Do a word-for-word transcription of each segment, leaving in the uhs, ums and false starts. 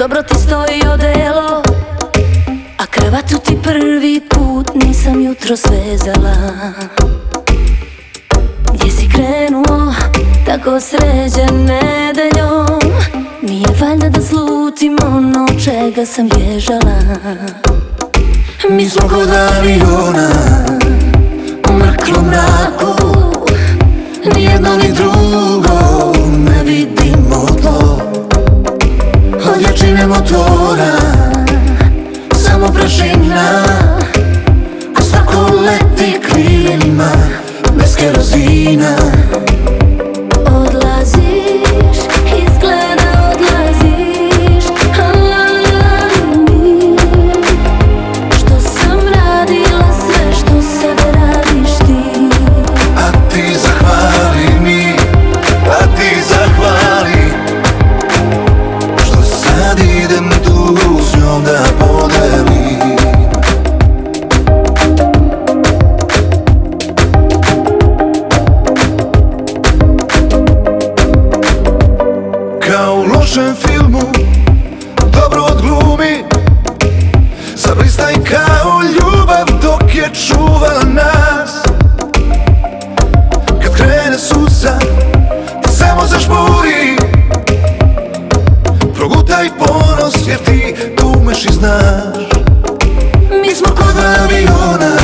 dobro ti stoji odelo, a kravatu ti prvi put nisam jutro svezala. Gdje si krenuo tako sređen nedeljom? Nije valjda da slutim ono čega sam bježala. Mi smo kod aviona u mrklom mraku, nijedno ni drugo ne vidimo tlo. Od jačine motora samo prašina, a svako leti krilima bez kerozina. Odlaziš, izgleda odlaziš, ali mi što sam radila sve što sad radiš ti. A ti zahvali mi, a ti zahvali što sad idem tu s njom da podelim. Kao u lošem filmu dobro odglumi, zablistaj kao ljubav dok je čuvala nas. Kad krene suza ti samo zažmuri, progutaj ponos jer ti to umeš i znaš. Mi smo kod aviona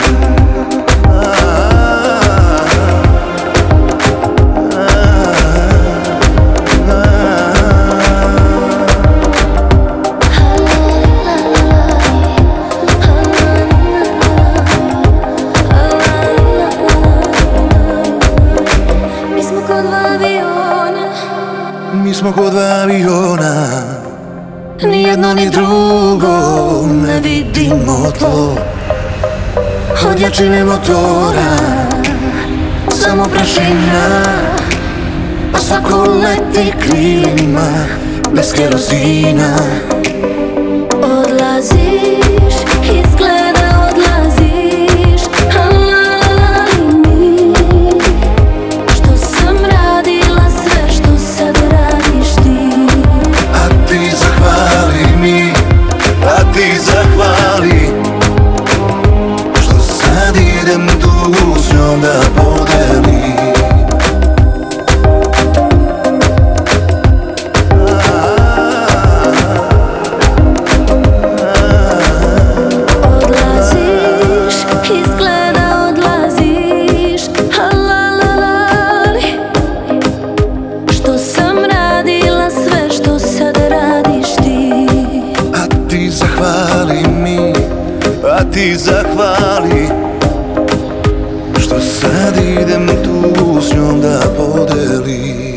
Mi smo kod aviona, nijedno ni drugo ne vidimo tlo. Od jačine motora samo prašina, a svako leti krilima bez kerozina. Odlaziš, izgleda odlaziš, ali mi što sam radila sve što sad radiš ti. A ti zahvali mi, a ti zahvali što sad idem tu s njom da podelim. A ti zahvali što sad idem tu s njom da podelim.